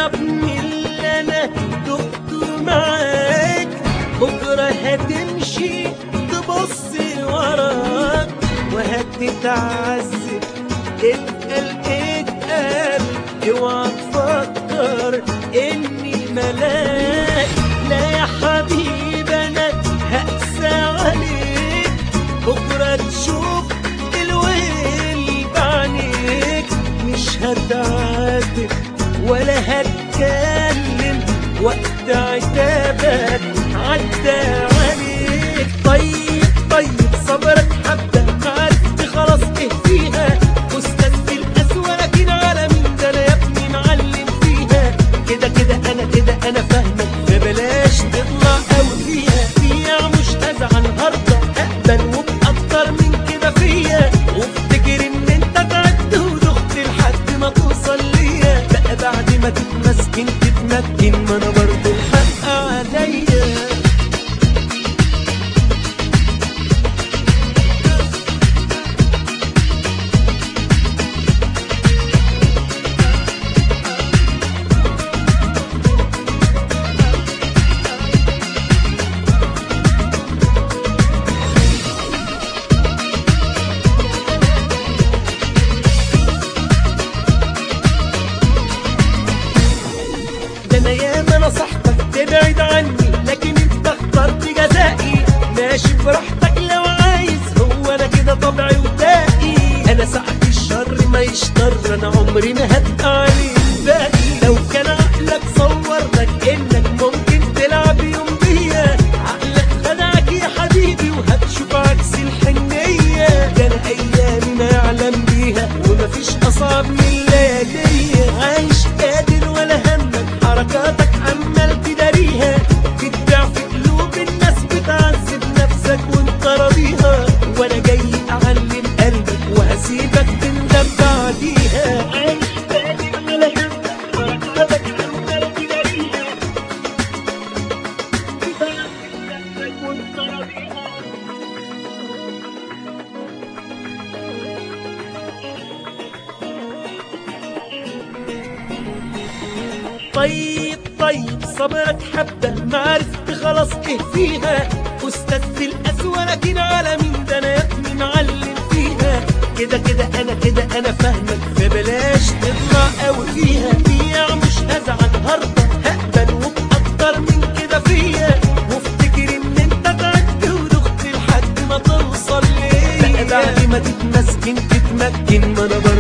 ابني اللي انا دكتور معاك، بكره هتمشي تبص وراك وهتتعذب. اتقل اوعى تفكر اني ملاك، لا يا حبيبي انا هقسى عليك، بكره تشوف الويل بعينيك. مش هتعاتب ولا هتكلم وقت عتابك عدى عليك. طيب صبرك حبة، عرفت خلاص ايه فيها، استاذ في القسوة لكن على مين ده انا يا ابني معلم فيها. كده انا فاهمك، فبلاش تطلع قوي فيها مش هزعل هرضى اقبل وبأكتر من كده فيا، وافتكر ان انت تعبت ودخت لحد ما توصل ليا. بقى بعد ما تتمسكن تتمكن، ما انا برضه الحق عليا. انا ياما نصحتك تبعد عني، لكن انت اخترت جزائي. ماشي براحتك لو عايز، هو انا كده طبعي وباقي. انا ساعة الشر ما يشطر، انا عمري ما هبقى عليه باقي. لو كان عقلك صور لك انك ممكن تلعب يوم بيا، عقلك خدعك يا حبيبي وهتشوف عكس الحنية. ده انا ايامي ما يعلم بيها ومفيش اصعب من الليالية. عايش قادر ولا همك، حركاتك عمال تداريها، بتبيع في قلوب الناس، بتعذب نفسك وانت راضيها. وانا جاي اعلم قلبك وهسيبك تندم بعديها. عايش قادر ولا همك، حركاتك عمال تداريها، بتعذب نفسك وانت راضيها. طيب صبرك حبة، ما عرفت خلاص ايه فيها، استاذ في القسوة لكن على مين ده انا يا ابني معلم فيها. كده انا فاهمك، فبلاش تطلع قوي فيها مش هزعل هرضى هقبل وبأكتر من كده فيا، وافتكر ان انت تعبت ودخت لحد ما توصل ليا. بقى بعد ما تتمسكن تتمكن، ما انا